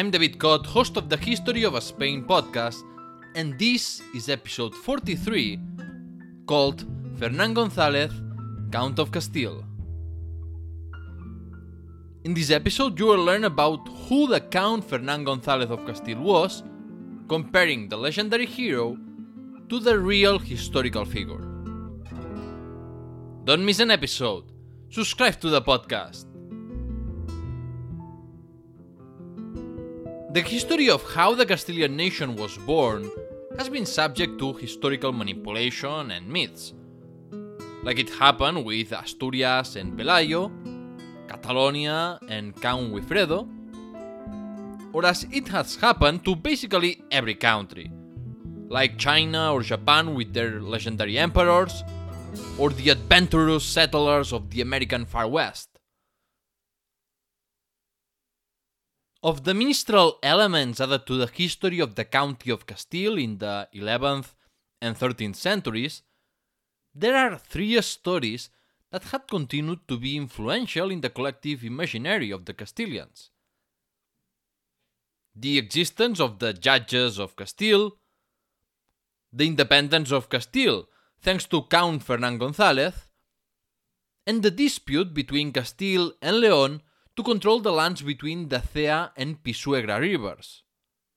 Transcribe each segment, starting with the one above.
I'm David Cott, host of the History of Spain podcast, and this is episode 43, called Fernán González, Count of Castile. In this episode, you will learn about who the Count Fernán González of Castile was, comparing the legendary hero to the real historical figure. Don't miss an episode. Subscribe to the podcast. The history of how the Castilian nation was born has been subject to historical manipulation and myths, like it happened with Asturias and Pelayo, Catalonia and Count Wifredo, or as it has happened to basically every country, like China or Japan with their legendary emperors, or the adventurous settlers of the American Far West. Of the minstrel elements added to the history of the County of Castile in the 11th and 13th centuries, there are three stories that had continued to be influential in the collective imaginary of the Castilians. The existence of the Judges of Castile, the independence of Castile thanks to Count Fernán González, and the dispute between Castile and León to control the lands between the Cea and Pisuerga rivers.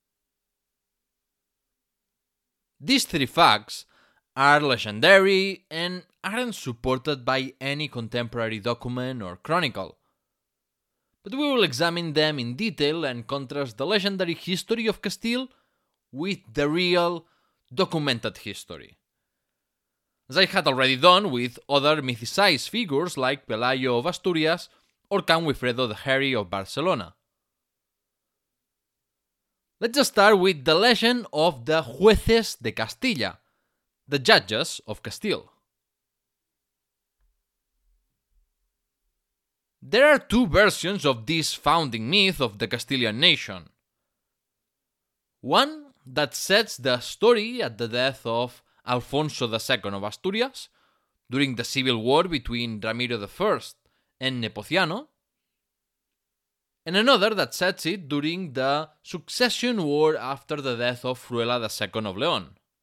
These three facts are legendary and aren't supported by any contemporary document or chronicle, but we will examine them in detail and contrast the legendary history of Castile with the real, documented history, as I had already done with other mythicized figures like Pelayo of Asturias or Count Wifredo the Hairy of Barcelona. Let's start with the legend of the Jueces de Castilla, the Judges of Castile. There are two versions of this founding myth of the Castilian nation. One that sets the story at the death of Alfonso II of Asturias during the civil war between Ramiro I and Nepociano, and another that sets it during the succession war after the death of Fruela II of León.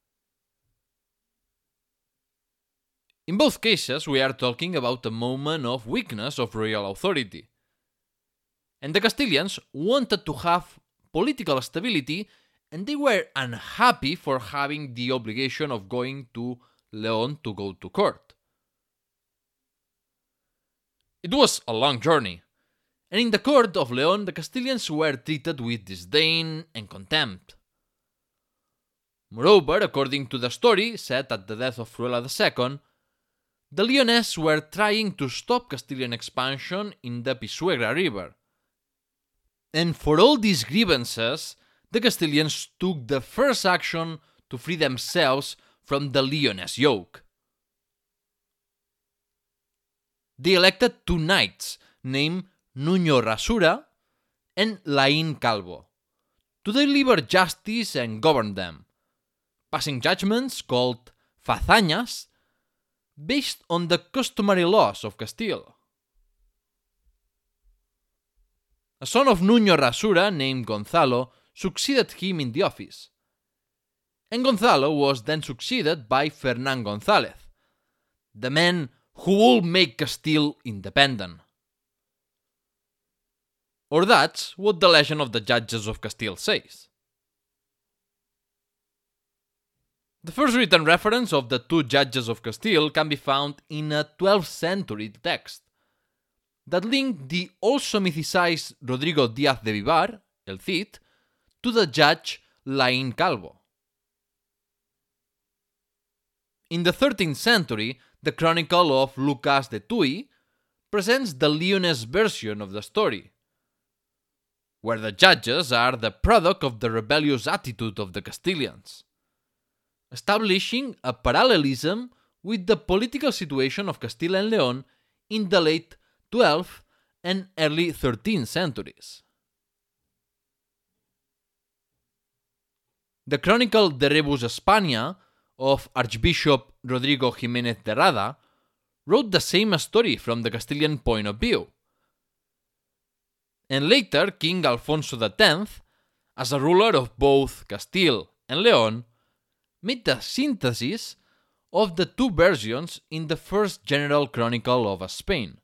In both cases, we are talking about a moment of weakness of royal authority, and the Castilians wanted to have political stability, and they were unhappy for having the obligation of going to León to go to court. It was a long journey, and in the court of León the Castilians were treated with disdain and contempt. Moreover, according to the story set at the death of Fruela II, the Leonese were trying to stop Castilian expansion in the Pisuerga river. And for all these grievances, the Castilians took the first action to free themselves from the Leonese yoke. They elected two knights named Nuño Rasura and Laín Calvo to deliver justice and govern them, passing judgments called fazañas based on the customary laws of Castile. A son of Nuño Rasura named Gonzalo succeeded him in the office, and Gonzalo was then succeeded by Fernán González, the man who will make Castile independent. Or that's what the legend of the Judges of Castile says. The first written reference of the two Judges of Castile can be found in a 12th century text that linked the also mythicized Rodrigo Díaz de Vivar, El Cid, to the judge Laín Calvo. In the 13th century, the Chronicle of Lucas de Tuy presents the Leonese version of the story, where the judges are the product of the rebellious attitude of the Castilians, establishing a parallelism with the political situation of Castile and León in the late 12th and early 13th centuries. The Chronicle de Rebus Hispania of Archbishop Rodrigo Jiménez de Rada wrote the same story from the Castilian point of view. And later, King Alfonso X as a ruler of both Castile and Leon, made the synthesis of the two versions in the first general chronicle of Spain.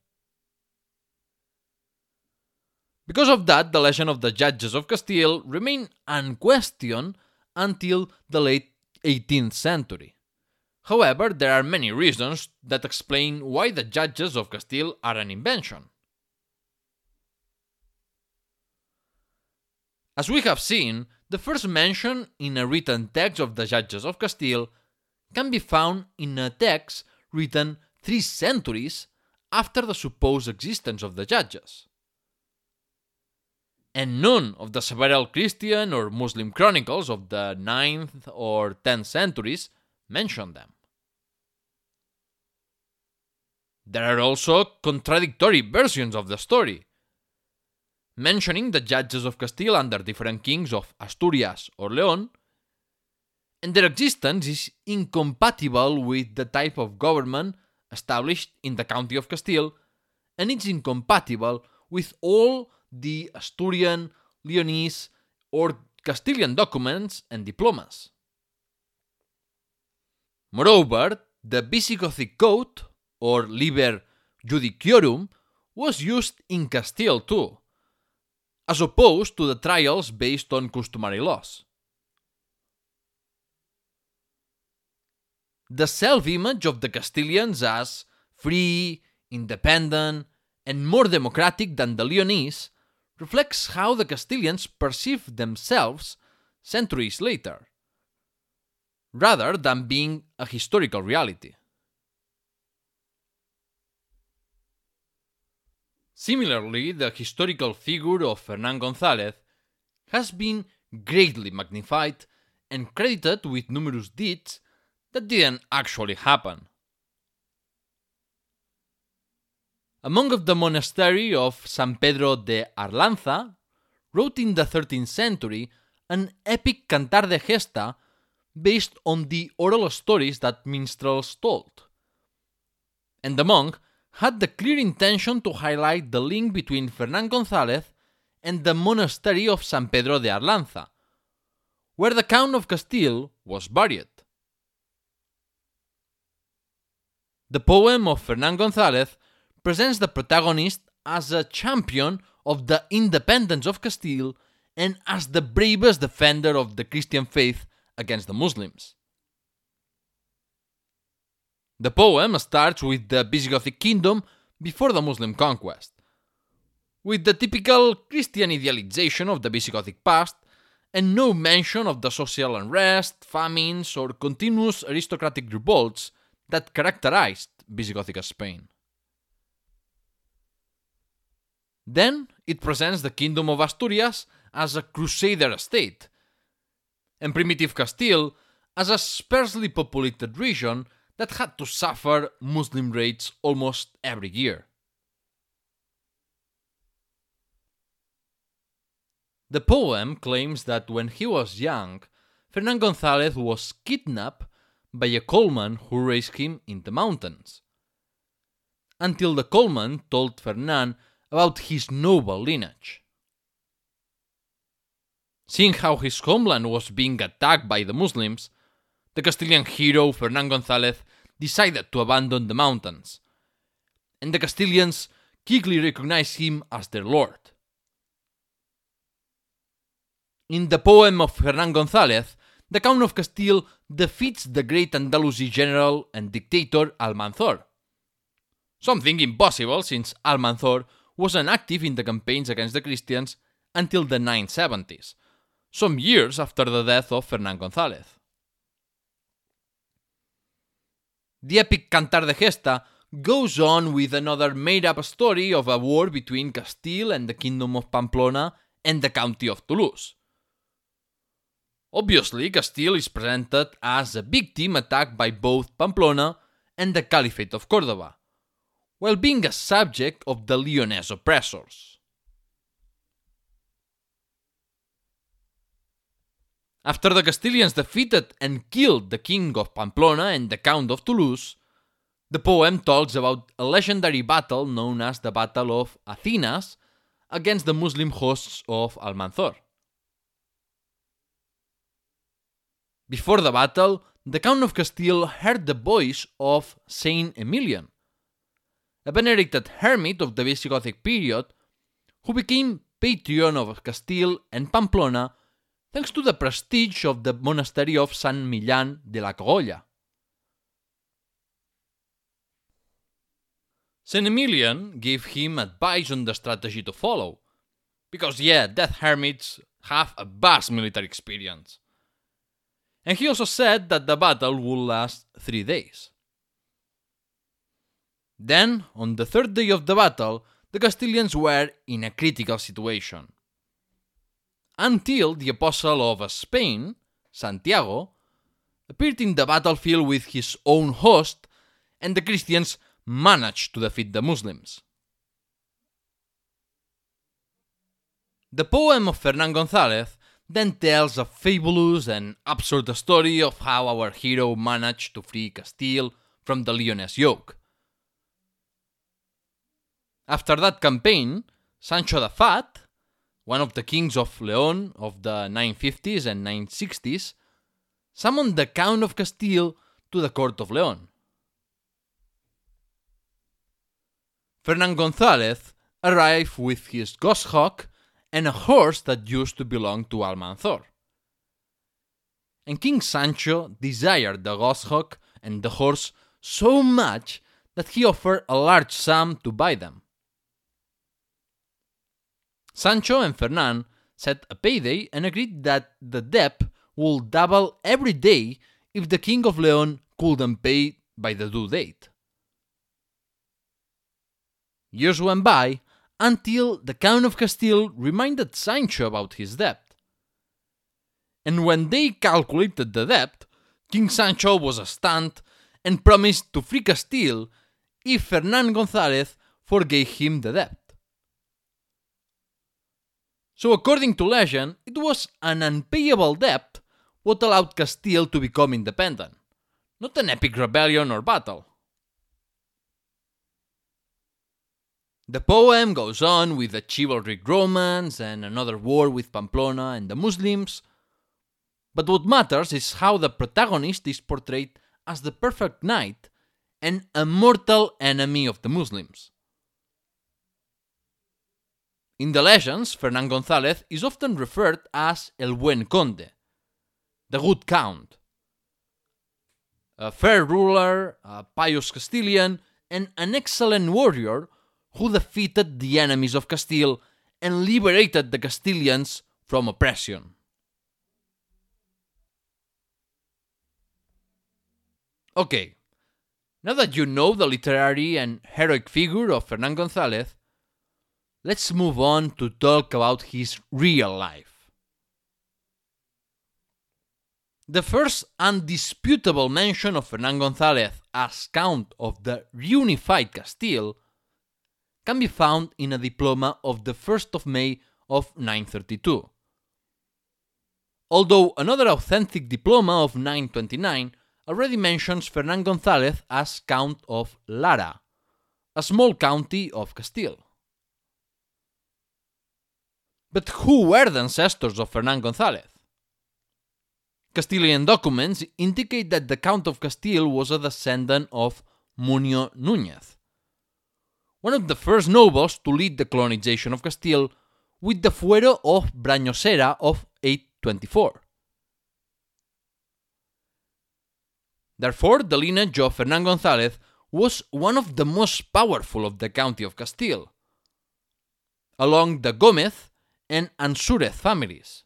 Because of that, the legend of the judges of Castile remained unquestioned until the late 18th century. However, there are many reasons that explain why the judges of Castile are an invention. As we have seen, the first mention in a written text of the judges of Castile can be found in a text written 3 centuries after the supposed existence of the judges. And none of the several Christian or Muslim chronicles of the 9th or 10th centuries mention them. There are also contradictory versions of the story, mentioning the judges of Castile under different kings of Asturias or Leon, and their existence is incompatible with the type of government established in the county of Castile, and it's incompatible with all the Asturian, Leonese, or Castilian documents and diplomas. Moreover, the Visigothic Code, or Liber Judiciorum, was used in Castile too, as opposed to the trials based on customary laws. The self-image of the Castilians as free, independent, and more democratic than the Leonese reflects how the Castilians perceived themselves centuries later, rather than being a historical reality. Similarly, the historical figure of Fernán González has been greatly magnified and credited with numerous deeds that didn't actually happen. A monk of the monastery of San Pedro de Arlanza wrote in the 13th century an epic Cantar de Gesta based on the oral stories that minstrels told. And the monk had the clear intention to highlight the link between Fernán González and the monastery of San Pedro de Arlanza, where the Count of Castile was buried. The poem of Fernán González presents the protagonist as a champion of the independence of Castile and as the bravest defender of the Christian faith against the Muslims. The poem starts with the Visigothic kingdom before the Muslim conquest, with the typical Christian idealization of the Visigothic past and no mention of the social unrest, famines, or continuous aristocratic revolts that characterized Visigothic Spain. Then it presents the Kingdom of Asturias as a crusader state, and primitive Castile as a sparsely populated region that had to suffer Muslim raids almost every year. The poem claims that when he was young, Fernán González was kidnapped by a coalman who raised him in the mountains, until the coalman told Fernán about his noble lineage. Seeing how his homeland was being attacked by the Muslims, the Castilian hero Fernán González decided to abandon the mountains, and the Castilians quickly recognized him as their lord. In the poem of Fernán González, the Count of Castile defeats the great Andalusi general and dictator Almanzor, something impossible since Almanzor wasn't active in the campaigns against the Christians until the 970s, some years after the death of Fernán González. The epic Cantar de Gesta goes on with another made-up story of a war between Castile and the Kingdom of Pamplona and the County of Toulouse. Obviously, Castile is presented as a victim attacked by both Pamplona and the Caliphate of Córdoba, while being a subject of the Leonese oppressors. After the Castilians defeated and killed the King of Pamplona and the Count of Toulouse, the poem talks about a legendary battle known as the Battle of Athenas against the Muslim hosts of Almanzor. Before the battle, the Count of Castile heard the voice of Saint Emilian, a venerated hermit of the Visigothic period who became patron of Castile and Pamplona thanks to the prestige of the monastery of San Millán de la Cogolla. Saint Emilian gave him advice on the strategy to follow, because death hermits have a vast military experience. And he also said that the battle would last 3 days. Then, on the 3rd day of the battle, the Castilians were in a critical situation. Until the Apostle of Spain, Santiago, appeared in the battlefield with his own host, and the Christians managed to defeat the Muslims. The poem of Fernán González then tells a fabulous and absurd story of how our hero managed to free Castile from the Leonese yoke. After that campaign, Sancho the Fat, one of the kings of León of the 950s and 960s, summoned the Count of Castile to the court of León. Fernán González arrived with his goshawk and a horse that used to belong to Almanzor. And King Sancho desired the goshawk and the horse so much that he offered a large sum to buy them. Sancho and Fernán set a payday and agreed that the debt would double every day if the King of León couldn't pay by the due date. Years went by until the Count of Castile reminded Sancho about his debt. And when they calculated the debt, King Sancho was astounded and promised to free Castile if Fernán González forgave him the debt. So according to legend, it was an unpayable debt what allowed Castile to become independent, not an epic rebellion or battle. The poem goes on with a chivalric romance and another war with Pamplona and the Muslims, but what matters is how the protagonist is portrayed as the perfect knight and a mortal enemy of the Muslims. In the legends, Fernán González is often referred as El Buen Conde, the good count, a fair ruler, a pious Castilian, and an excellent warrior who defeated the enemies of Castile and liberated the Castilians from oppression. Okay, now that you know the literary and heroic figure of Fernán González, let's move on to talk about his real life. The first undisputable mention of Fernán González as Count of the reunified Castile can be found in a diploma of the 1st of May of 932. Although another authentic diploma of 929 already mentions Fernán González as Count of Lara, a small county of Castile. But who were the ancestors of Fernán González? Castilian documents indicate that the Count of Castile was a descendant of Munio Núñez, one of the first nobles to lead the colonization of Castile with the fuero of Brañosera of 824. Therefore, the lineage of Fernán González was one of the most powerful of the county of Castile, along the Gómez and Ansúrez families.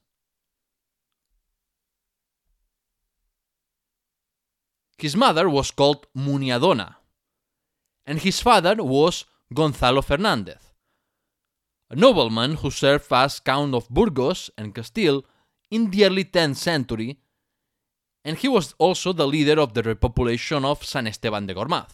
His mother was called Muniadona, and his father was Gonzalo Fernández, a nobleman who served as Count of Burgos and Castile in the early 10th century, and he was also the leader of the repopulation of San Esteban de Gormaz.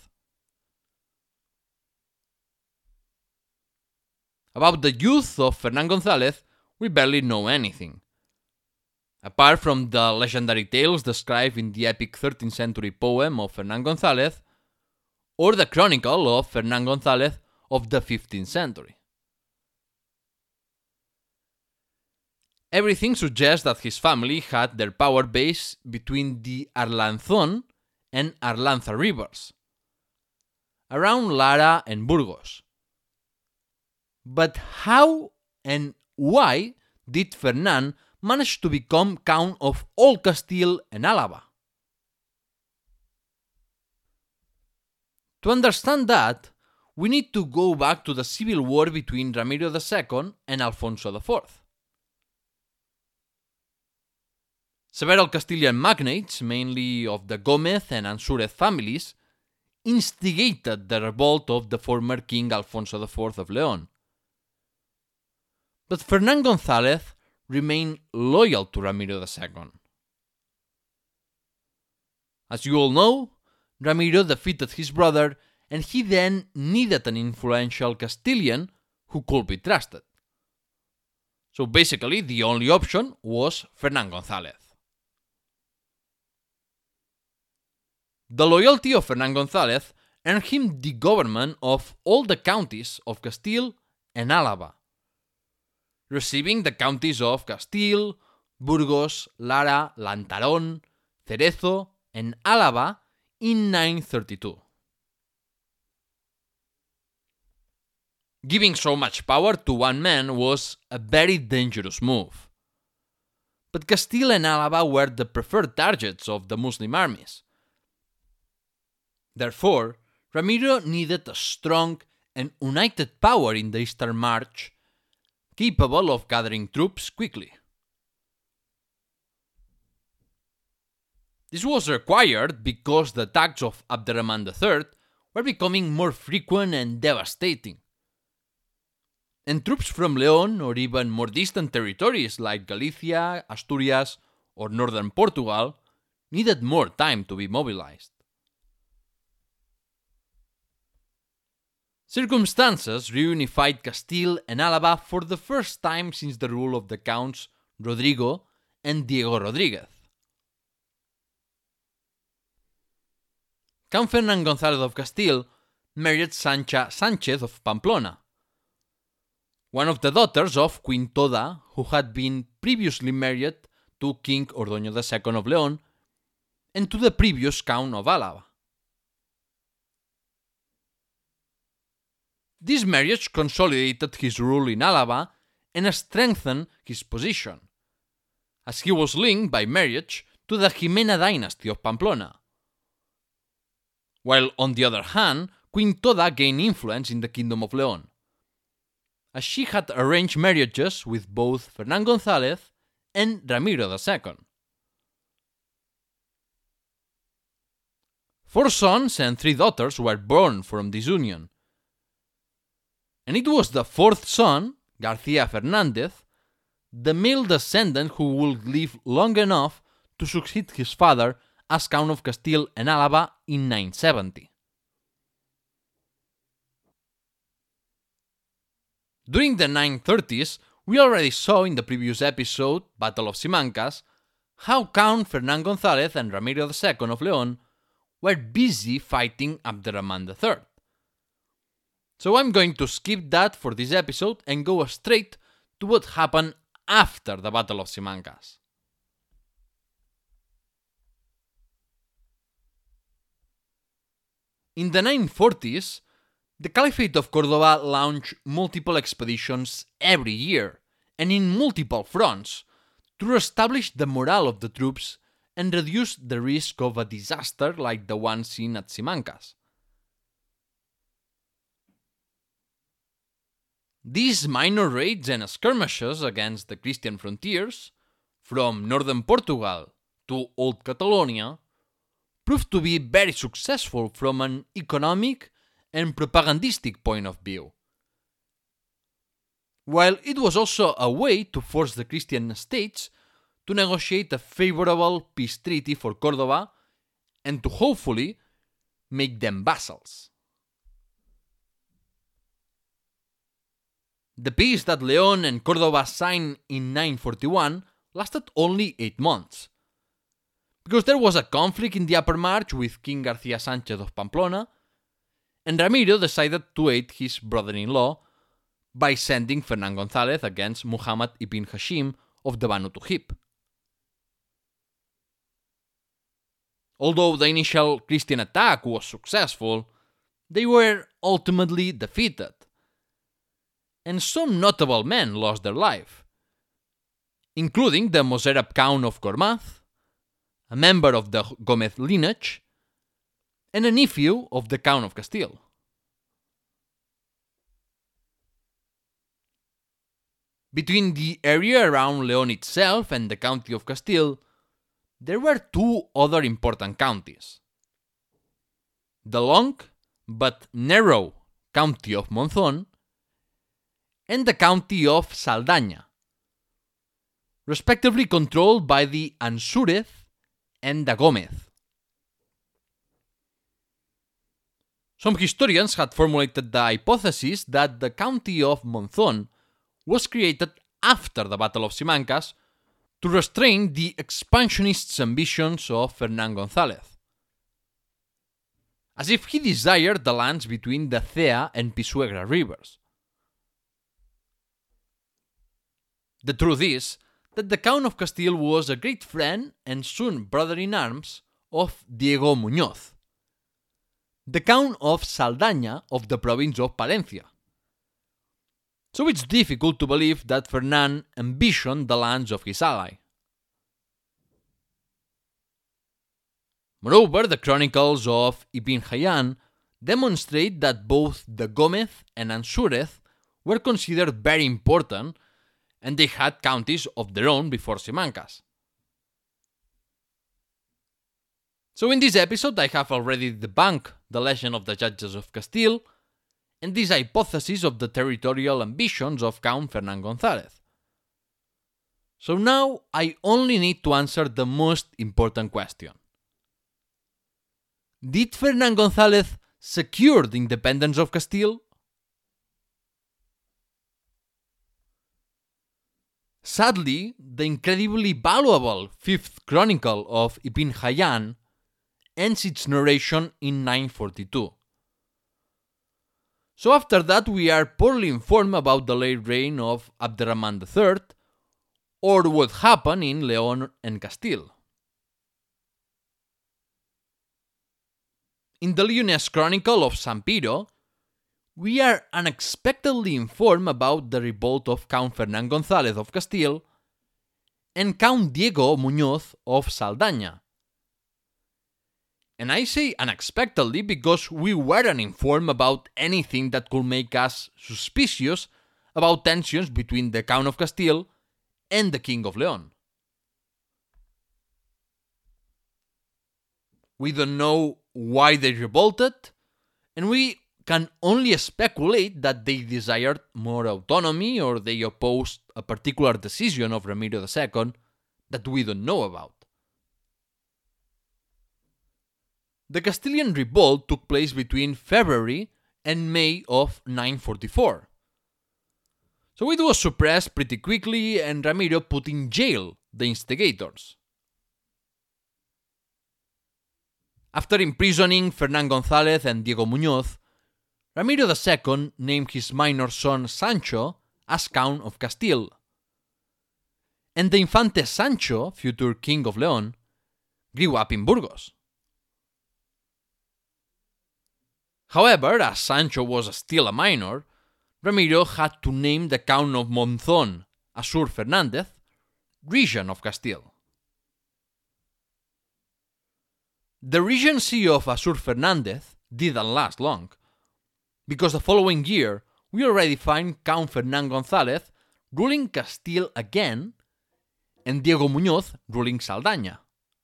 About the youth of Fernán González, we barely know anything, apart from the legendary tales described in the epic 13th century poem of Fernán González, or the chronicle of Fernán González of the 15th century. Everything suggests that his family had their power base between the Arlanzón and Arlanza rivers, around Lara and Burgos. But how and why did Fernand manage to become Count of all Castile and Álava? To understand that, we need to go back to the civil war between Ramiro II and Alfonso IV. Several Castilian magnates, mainly of the Gómez and Ansúrez families, instigated the revolt of the former King Alfonso IV of León. But Fernán González remained loyal to Ramiro II. As you all know, Ramiro defeated his brother, and he then needed an influential Castilian who could be trusted. So basically, the only option was Fernán González. The loyalty of Fernán González earned him the government of all the counties of Castile and Álava, receiving the counties of Castile, Burgos, Lara, Lantarón, Cerezo, and Álava in 932. Giving so much power to one man was a very dangerous move. But Castile and Álava were the preferred targets of the Muslim armies. Therefore, Ramiro needed a strong and united power in the Eastern March, capable of gathering troops quickly. This was required because the attacks of Abderrahman III were becoming more frequent and devastating. And troops from León or even more distant territories like Galicia, Asturias, or northern Portugal needed more time to be mobilized. Circumstances reunified Castile and Álava for the first time since the rule of the Counts Rodrigo and Diego Rodríguez. Count Fernán González of Castile married Sancha Sánchez of Pamplona, one of the daughters of Queen Toda, who had been previously married to King Ordoño II of León and to the previous Count of Álava. This marriage consolidated his rule in Álava and strengthened his position, as he was linked by marriage to the Jimena dynasty of Pamplona. While on the other hand, Queen Toda gained influence in the Kingdom of León, as she had arranged marriages with both Fernán González and Ramiro II. 4 sons and 3 daughters were born from this union, and it was the 4th son, García Fernández, the male descendant who would live long enough to succeed his father as Count of Castile and Álava in 970. During the 930s, we already saw in the previous episode, Battle of Simancas, how Count Fernán González and Ramiro II of León were busy fighting Abderrahman III. So I'm going to skip that for this episode and go straight to what happened after the Battle of Simancas. In the 940s, the Caliphate of Córdoba launched multiple expeditions every year and in multiple fronts to reestablish the morale of the troops and reduce the risk of a disaster like the one seen at Simancas. These minor raids and skirmishes against the Christian frontiers, from northern Portugal to Old Catalonia, proved to be very successful from an economic and propagandistic point of view. While it was also a way to force the Christian states to negotiate a favorable peace treaty for Córdoba and to hopefully make them vassals. The peace that León and Córdoba signed in 941 lasted only 8 months, because there was a conflict in the Upper March with King García Sánchez of Pamplona, and Ramiro decided to aid his brother-in-law by sending Fernán González against Muhammad ibn Hashim of the Banu Tuhib. Although the initial Christian attack was successful, they were ultimately defeated, and some notable men lost their life, including the Mozarab Count of Gormaz, a member of the Gomez lineage, and a nephew of the Count of Castile. Between the area around Leon itself and the County of Castile, there were two other important counties: the long but narrow County of Monzon and the County of Saldaña, respectively controlled by the Ansúrez and the Gómez. Some historians had formulated the hypothesis that the County of Monzon was created after the Battle of Simancas to restrain the expansionist ambitions of Fernán González, as if he desired the lands between the Cea and Pisuerga rivers. The truth is that the Count of Castile was a great friend and soon brother-in-arms of Diego Muñoz, the Count of Saldaña of the province of Palencia. So it's difficult to believe that Fernán ambitioned the lands of his ally. Moreover, the chronicles of Ibn Hayyan demonstrate that both the Gómez and Ansúrez were considered very important, and they had counties of their own before Simancas. So in this episode I have already debunked the legend of the Judges of Castile and this hypothesis of the territorial ambitions of Count Fernán González. So now I only need to answer the most important question. Did Fernán González secure the independence of Castile? Sadly, the incredibly valuable 5th Chronicle of Ibn Hayyan ends its narration in 942. So after that we are poorly informed about the late reign of Abderrahman III or what happened in Leon and Castile. In the Leonese Chronicle of San Piro, we are unexpectedly informed about the revolt of Count Fernán González of Castile and Count Diego Muñoz of Saldaña. And I say unexpectedly because we weren't informed about anything that could make us suspicious about tensions between the Count of Castile and the King of Leon. We don't know why they revolted, and we can only speculate that they desired more autonomy or they opposed a particular decision of Ramiro II that we don't know about. The Castilian revolt took place between February and May of 944. So it was suppressed pretty quickly and Ramiro put in jail the instigators. After imprisoning Fernán González and Diego Muñoz, Ramiro II named his minor son Sancho as Count of Castile, and the Infante Sancho, future King of Leon, grew up in Burgos. However, as Sancho was still a minor, Ramiro had to name the Count of Monzón, Azur Fernández, Regent of Castile. The regency of Azur Fernández didn't last long, because the following year we already find Count Fernán González ruling Castile again and Diego Muñoz ruling Saldaña.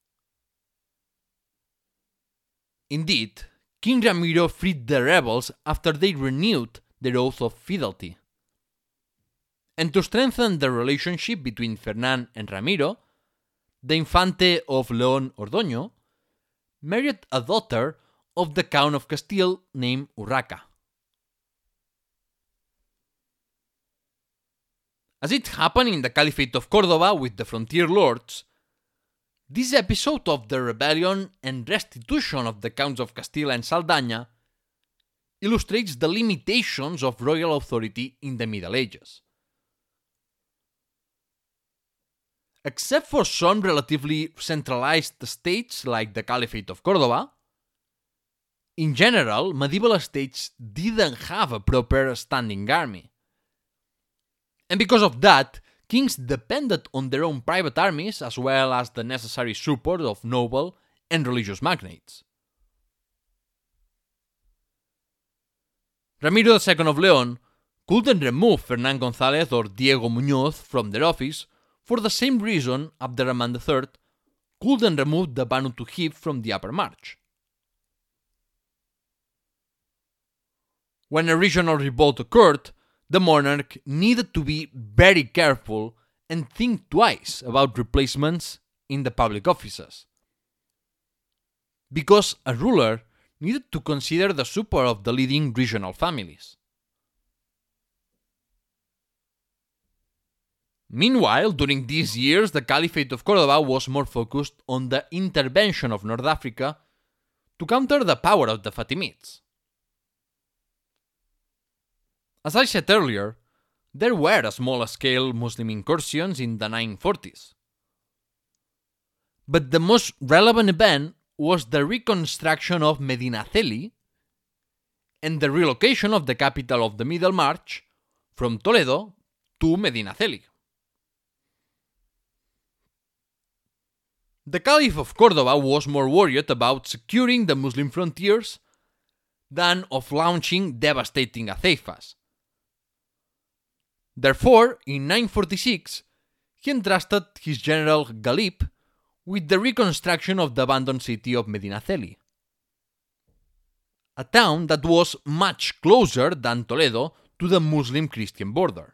Indeed, King Ramiro freed the rebels after they renewed their oath of fidelity. And to strengthen the relationship between Fernán and Ramiro, the Infante of León Ordoño married a daughter of the Count of Castile named Urraca. As it happened in the Caliphate of Córdoba with the frontier lords, this episode of the rebellion and restitution of the Counts of Castile and Saldaña illustrates the limitations of royal authority in the Middle Ages. Except for some relatively centralized states like the Caliphate of Cordoba, in general, medieval states didn't have a proper standing army. And because of that, kings depended on their own private armies as well as the necessary support of noble and religious magnates. Ramiro II of Leon couldn't remove Fernán González or Diego Muñoz from their office for the same reason Abderrahman III couldn't remove the Banu Tuhib from the Upper March. When a regional revolt occurred, the monarch needed to be very careful and think twice about replacements in the public offices. Because a ruler needed to consider the support of the leading regional families. Meanwhile, during these years, the Caliphate of Cordoba was more focused on the intervention of North Africa to counter the power of the Fatimids. As I said earlier, there were small-scale Muslim incursions in the 940s. But the most relevant event was the reconstruction of Medinaceli and the relocation of the capital of the Middle March from Toledo to Medinaceli. The Caliph of Cordoba was more worried about securing the Muslim frontiers than of launching devastating aceifas. Therefore, in 946, he entrusted his general Ghalib with the reconstruction of the abandoned city of Medinaceli, a town that was much closer than Toledo to the Muslim-Christian border.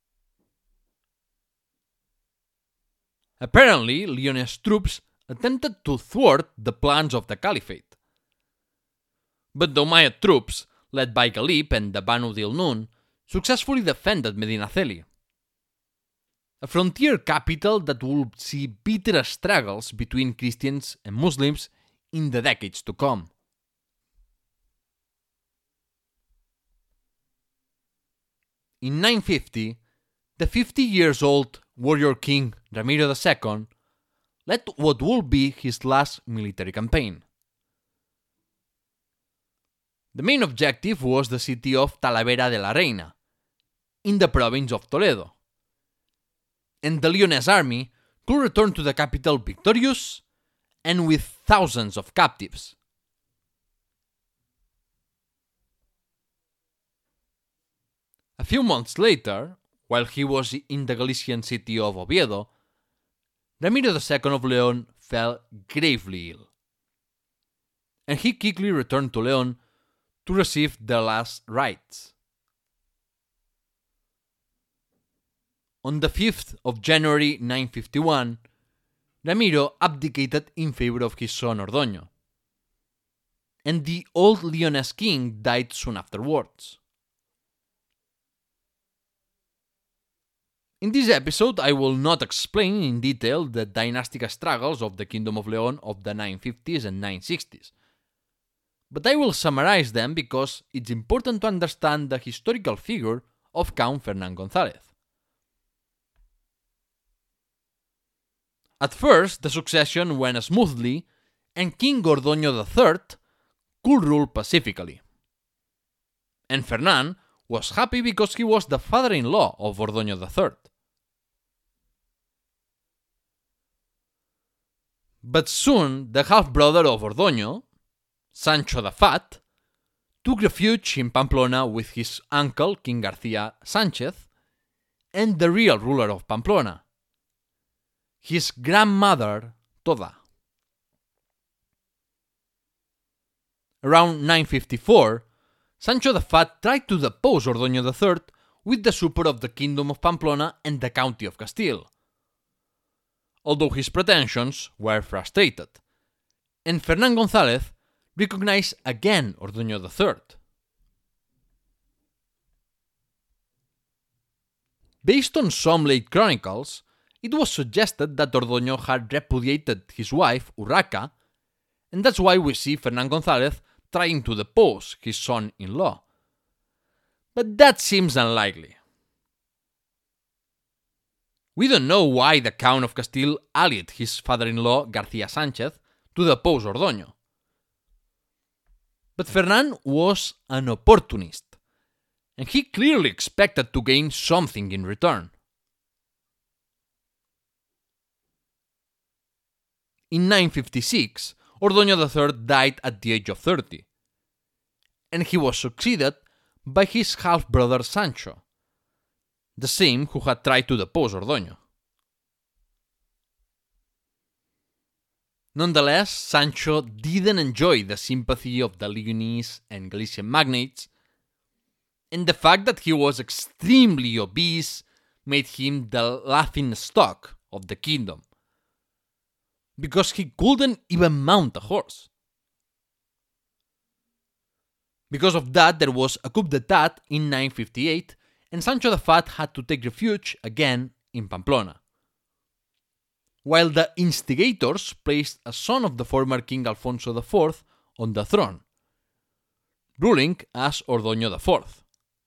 Apparently, Leonese troops attempted to thwart the plans of the Caliphate. But the Umayyad troops, led by Ghalib and the Banu Dilnun, successfully defended Medinaceli, a frontier capital that would see bitter struggles between Christians and Muslims in the decades to come. In 950, the 50-year-old warrior king Ramiro II led what would be his last military campaign. The main objective was the city of Talavera de la Reina, in the province of Toledo, and the Leonese army could return to the capital victorious and with thousands of captives. A few months later, while he was in the Galician city of Oviedo, Ramiro II of Leon fell gravely ill, and he quickly returned to Leon to receive the last rites. On the 5th of January 951, Ramiro abdicated in favor of his son Ordoño, and the old Leonese king died soon afterwards. In this episode, I will not explain in detail the dynastic struggles of the Kingdom of Leon of the 950s and 960s, but I will summarize them because it's important to understand the historical figure of Count Fernán González. At first, the succession went smoothly, and King Ordoño III could rule pacifically. And Fernán was happy because he was the father-in-law of Ordoño III. But soon, the half-brother of Ordoño, Sancho the Fat, took refuge in Pamplona with his uncle, King García Sánchez, and the real ruler of Pamplona, his grandmother, Toda. Around 954, Sancho the Fat tried to depose Ordoño III with the support of the Kingdom of Pamplona and the County of Castile, although his pretensions were frustrated, and Fernán González recognized again Ordoño III. Based on some late chronicles, it was suggested that Ordoño had repudiated his wife, Urraca, and that's why we see Fernán González trying to depose his son-in-law. But that seems unlikely. We don't know why the Count of Castile allied his father-in-law García Sánchez to depose Ordoño. But Fernán was an opportunist, and he clearly expected to gain something in return. In 956, Ordoño III died at the age of 30, and he was succeeded by his half-brother Sancho, the same who had tried to depose Ordoño. Nonetheless, Sancho didn't enjoy the sympathy of the Leonese and Galician magnates, and the fact that he was extremely obese made him the laughingstock of the kingdom, because he couldn't even mount a horse. Because of that, there was a coup d'etat in 958, and Sancho the Fat had to take refuge again in Pamplona, while the instigators placed a son of the former King Alfonso IV on the throne, ruling as Ordoño IV.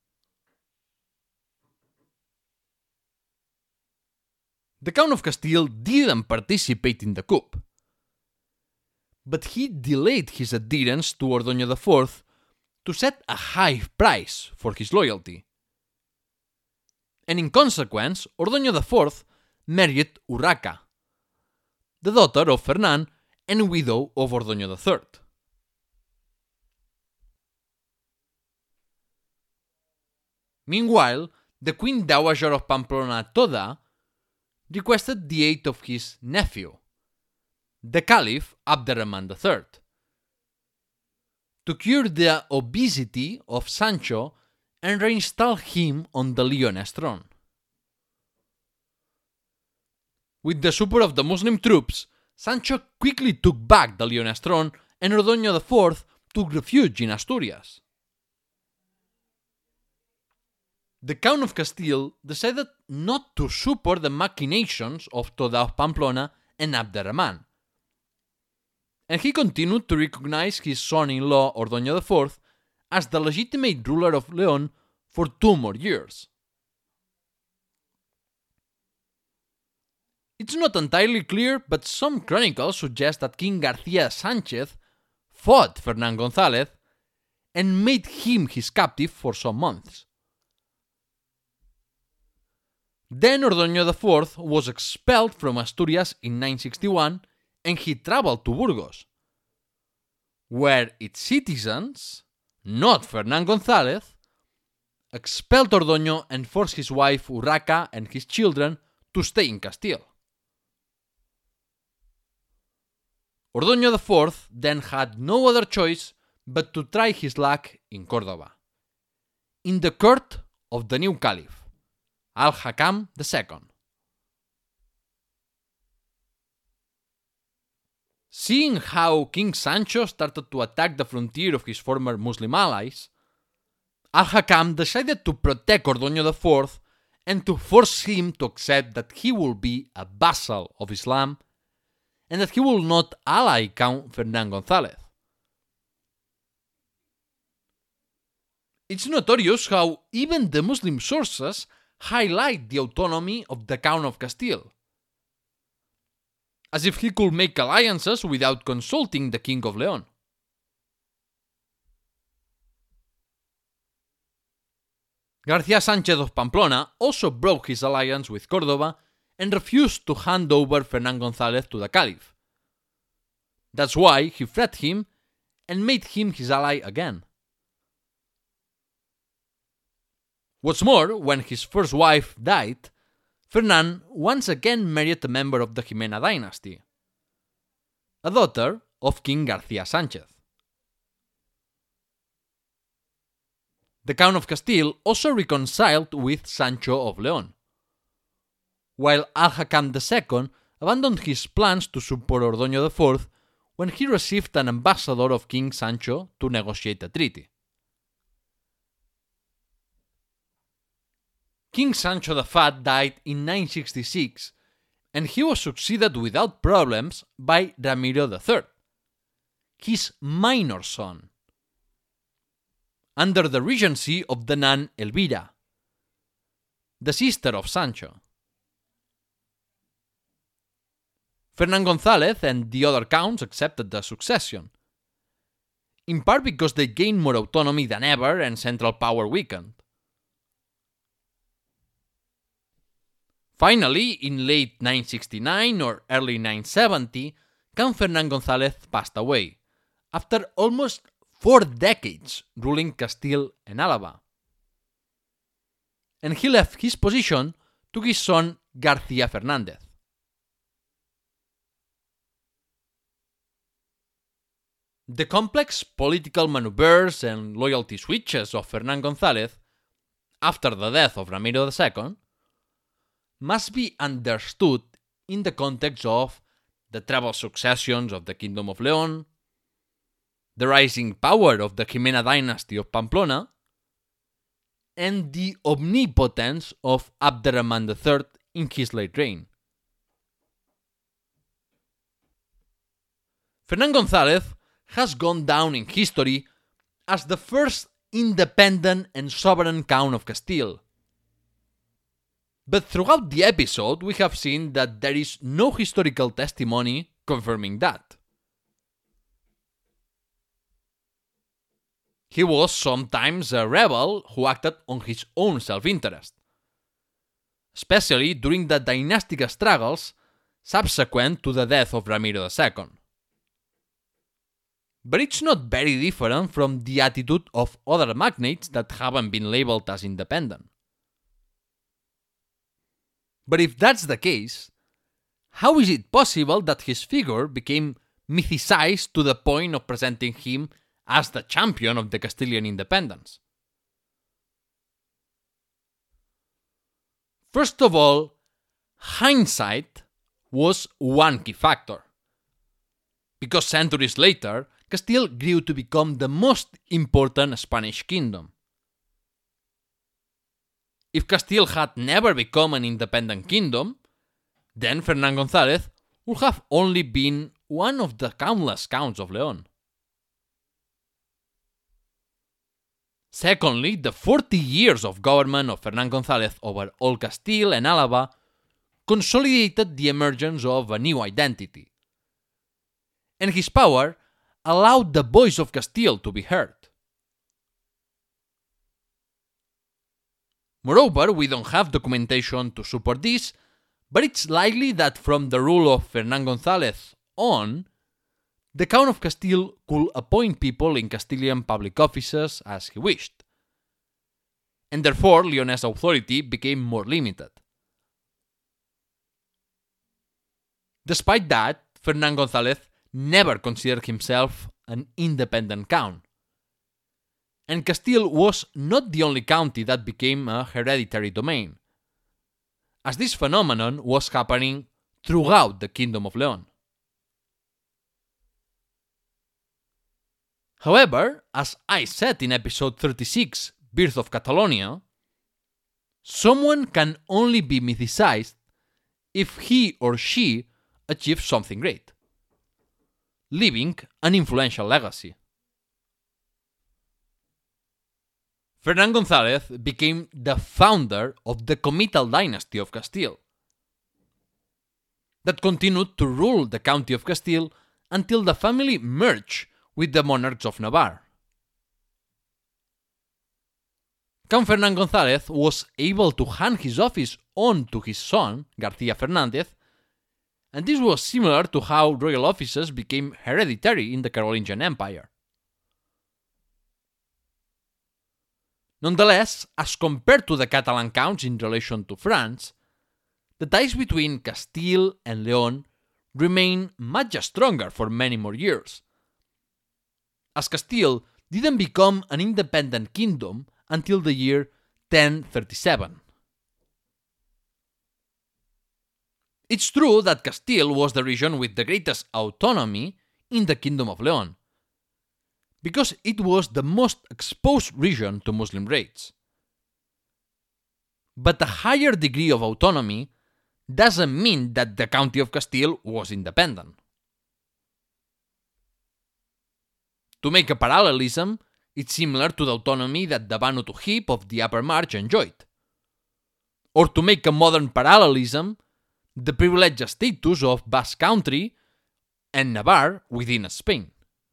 The Count of Castile didn't participate in the coup, but he delayed his adherence to Ordoño IV to set a high price for his loyalty. And in consequence, Ordoño IV married Urraca, the daughter of Fernán and widow of Ordoño III. Meanwhile, the Queen Dowager of Pamplona Toda requested the aid of his nephew, the Caliph Abderrahman III, to cure the obesity of Sancho and reinstall him on the Leonese throne. With the support of the Muslim troops, Sancho quickly took back the Leonese throne and Ordoño IV took refuge in Asturias. The Count of Castile decided not to support the machinations of Toda of Pamplona and Abderrahman, and he continued to recognize his son-in-law Ordoño IV as the legitimate ruler of Leon for 2 more years. It's not entirely clear, but some chronicles suggest that King García Sánchez fought Fernán González and made him his captive for some months. Then Ordoño IV was expelled from Asturias in 961 and he traveled to Burgos, where its citizens, not Fernán González, expelled Ordoño and forced his wife Urraca and his children to stay in Castile. Ordoño IV then had no other choice but to try his luck in Córdoba, in the court of the new Caliph, Al-Hakam II. Seeing how King Sancho started to attack the frontier of his former Muslim allies, Al-Hakam decided to protect Ordoño IV and to force him to accept that he will be a vassal of Islam and that he will not ally Count Fernán González. It's notorious how even the Muslim sources highlight the autonomy of the Count of Castile, as if he could make alliances without consulting the King of Leon. García Sánchez of Pamplona also broke his alliance with Córdoba and refused to hand over Fernán González to the Caliph. That's why he fled him and made him his ally again. What's more, when his first wife died, Fernán once again married a member of the Jimena dynasty, a daughter of King García Sánchez. The Count of Castile also reconciled with Sancho of Leon, while Al-Hakam II abandoned his plans to support Ordoño IV when he received an ambassador of King Sancho to negotiate a treaty. King Sancho the Fat died in 966, and he was succeeded without problems by Ramiro III, his minor son, under the regency of the nun Elvira, the sister of Sancho. Fernán González and the other counts accepted the succession, in part because they gained more autonomy than ever and central power weakened. Finally, in late 969 or early 970, Count Fernán González passed away, after almost 4 decades ruling Castile and Álava. And he left his position to his son García Fernández. The complex political maneuvers and loyalty switches of Fernán González, after the death of Ramiro II, must be understood in the context of the treble successions of the Kingdom of León, the rising power of the Jimena dynasty of Pamplona, and the omnipotence of Abderrahman III in his late reign. Fernán González has gone down in history as the first independent and sovereign Count of Castile. But throughout the episode, we have seen that there is no historical testimony confirming that. He was sometimes a rebel who acted on his own self-interest, especially during the dynastic struggles subsequent to the death of Ramiro II. But it's not very different from the attitude of other magnates that haven't been labeled as independent. But if that's the case, how is it possible that his figure became mythicized to the point of presenting him as the champion of the Castilian independence? First of all, hindsight was one key factor, because centuries later, Castile grew to become the most important Spanish kingdom. If Castile had never become an independent kingdom, then Fernán González would have only been one of the countless counts of León. Secondly, the 40 years of government of Fernán González over all Castile and Álava consolidated the emergence of a new identity, and his power allowed the voice of Castile to be heard. Moreover, we don't have documentation to support this, but it's likely that from the rule of Fernán González on, the Count of Castile could appoint people in Castilian public offices as he wished, and therefore Leonese authority became more limited. Despite that, Fernán González never considered himself an independent count, and Castile was not the only county that became a hereditary domain, as this phenomenon was happening throughout the Kingdom of León. However, as I said in episode 36, Birth of Catalonia, someone can only be mythicized if he or she achieves something great, leaving an influential legacy. Fernán González became the founder of the Comital dynasty of Castile, that continued to rule the county of Castile until the family merged with the monarchs of Navarre. Count Fernán González was able to hand his office on to his son, García Fernández, and this was similar to how royal offices became hereditary in the Carolingian Empire. Nonetheless, as compared to the Catalan counts in relation to France, the ties between Castile and León remained much stronger for many more years, as Castile didn't become an independent kingdom until the year 1037. It's true that Castile was the region with the greatest autonomy in the Kingdom of León, because it was the most exposed region to Muslim raids. But a higher degree of autonomy doesn't mean that the County of Castile was independent. To make a parallelism, it's similar to the autonomy that the Banu Tuhib of the Upper March enjoyed. Or to make a modern parallelism, the privileged status of Basque Country and Navarre within Spain.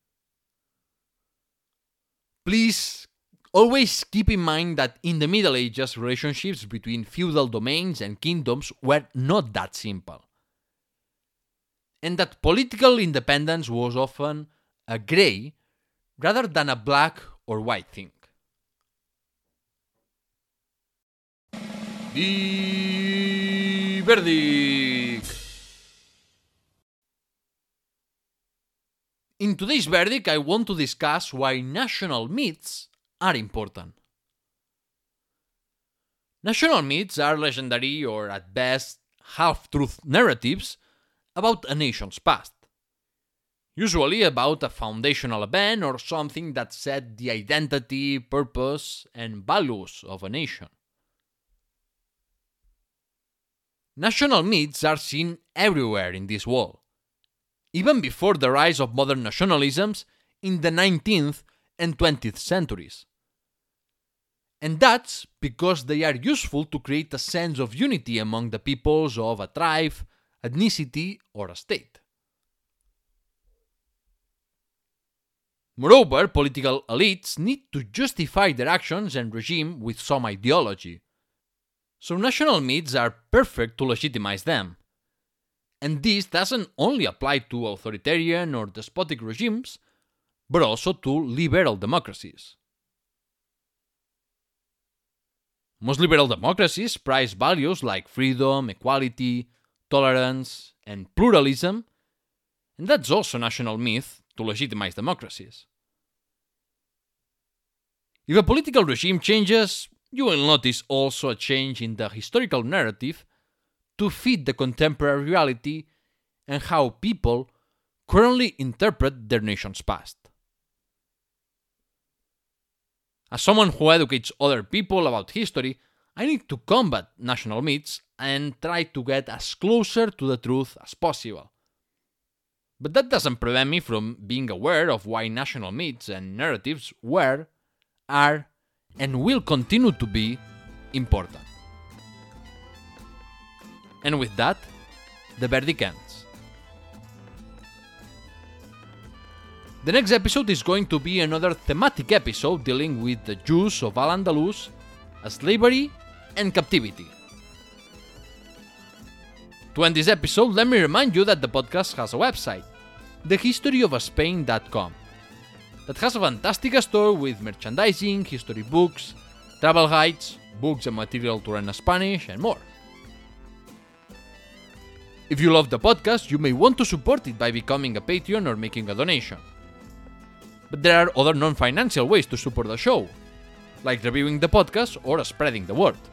Please always keep in mind that in the Middle Ages, relationships between feudal domains and kingdoms were not that simple, and that political independence was often a grey rather than a black or white thing. The verdict. In today's verdict, I want to discuss why national myths are important. National myths are legendary or, at best, half-truth narratives about a nation's past, usually about a foundational event or something that set the identity, purpose, and values of a nation. National myths are seen everywhere in this world, even before the rise of modern nationalisms in the 19th and 20th centuries. And that's because they are useful to create a sense of unity among the peoples of a tribe, ethnicity, or a state. Moreover, political elites need to justify their actions and regime with some ideology. So national myths are perfect to legitimize them. And this doesn't only apply to authoritarian or despotic regimes, but also to liberal democracies. Most liberal democracies prize values like freedom, equality, tolerance, and pluralism, and that's also a national myth to legitimize democracies. If a political regime changes, you will notice also a change in the historical narrative to fit the contemporary reality and how people currently interpret their nation's past. As someone who educates other people about history, I need to combat national myths and try to get as closer to the truth as possible. But that doesn't prevent me from being aware of why national myths and narratives were, are, and will continue to be important. And with that, the verdict ends. The next episode is going to be another thematic episode dealing with the Jews of Al-Andalus, slavery, and captivity. To end this episode, let me remind you that the podcast has a website, thehistoryofspain.com, that has a fantastic store with merchandising, history books, travel guides, books and material to learn Spanish, and more. If you love the podcast, you may want to support it by becoming a Patreon or making a donation. But there are other non-financial ways to support the show, like reviewing the podcast or spreading the word.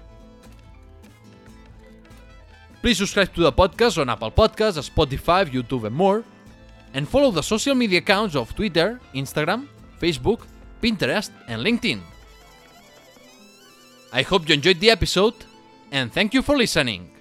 Please subscribe to the podcast on Apple Podcasts, Spotify, YouTube, and more, and follow the social media accounts of Twitter, Instagram, Facebook, Pinterest, and LinkedIn. I hope you enjoyed the episode, and thank you for listening.